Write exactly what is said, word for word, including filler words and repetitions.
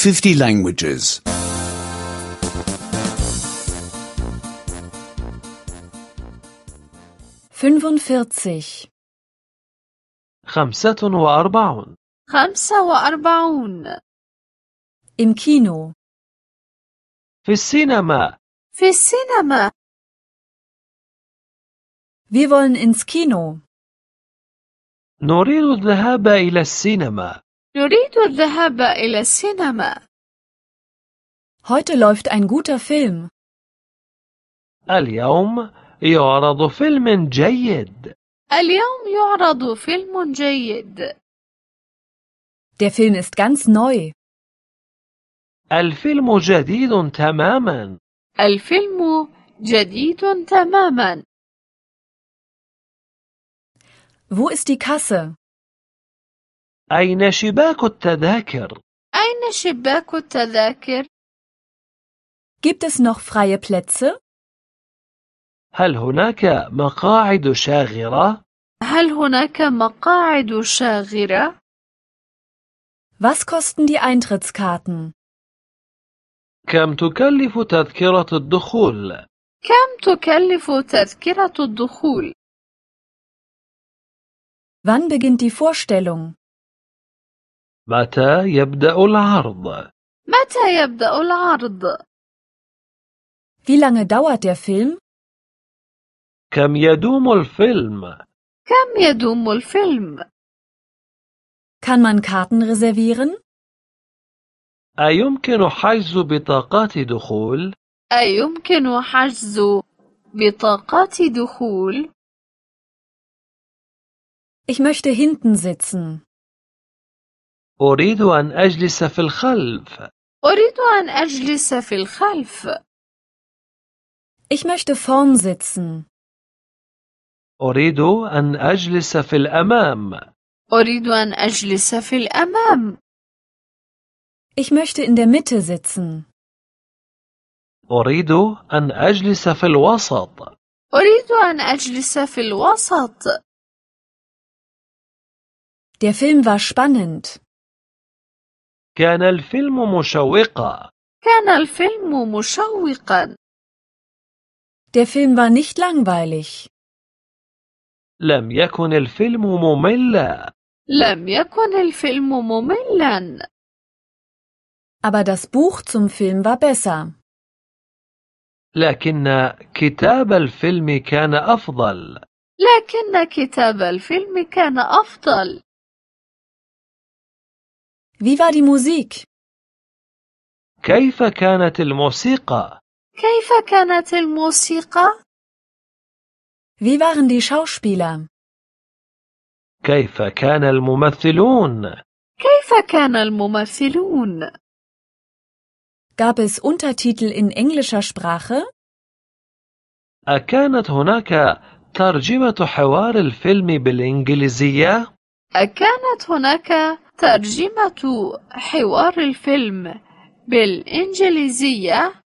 fifty languages. fünfundvierzig. خمسة وأربعون. خمسة وأربعون. Im Kino. في السينما. في السينما. Wir wollen ins Kino. نريد الذهاب إلى السينما. نريد الذهاب إلى السينما. Heute läuft ein guter Film. اليوم يعرض فيلم جيد. اليوم يعرض فيلم جيد. Der Film ist ganz neu. الفيلم جديد تماما. الفيلم جديد تماما. Wo ist die Kasse? أين شباك التذاكر؟ أين شباك التذاكر؟ Gibt es noch freie Plätze? هل هناك مقاعد شاغرة؟ هل هناك مقاعد شاغرة؟ Was kosten die Eintrittskarten? كم تكلف تذكرة الدخول؟ كم تكلف تذكرة الدخول؟ Wann beginnt die Vorstellung? متى يبدأ العرض؟ متى يبدأ العرض؟ Wie lange dauert der Film? كم يدوم الفيلم؟ كم يدوم الفيلم؟ Kann man Karten reservieren? أيمكن حجز بطاقات دخول؟ أيمكن حجز بطاقات دخول؟ Ich möchte hinten sitzen. أريد أن أجلس في الخلف. أريد أن أجلس في الخلف. Ich möchte vorn sitzen. أريد أن أجلس في الأمام. أريد أن أجلس في الأمام. Ich möchte in der Mitte sitzen. أريد أن أجلس في الوسط. أريد أن أجلس في الوسط. Der Film war spannend. كان الفيلم مشوقا. كان الفيلم مشوقا. Der Film war nicht langweilig. لم يكن الفيلم مملا. لم يكن الفيلم مملا. Aber das Buch zum Film war besser. لكن كتاب الفيلم كان أفضل. لكن كتاب الفيلم كان أفضل. Wie war die Musik? كيف كانت الموسيقى؟ كيف كانت الموسيقى؟ Wie waren die Schauspieler? كيف كان الممثلون؟ كيف كان الممثلون؟ Gab es Untertitel in englischer Sprache? أكانت هناك ترجمة حوار الفيلم بالإنجليزية؟ أكانت هناك ترجمة حوار الفيلم بالإنجليزية؟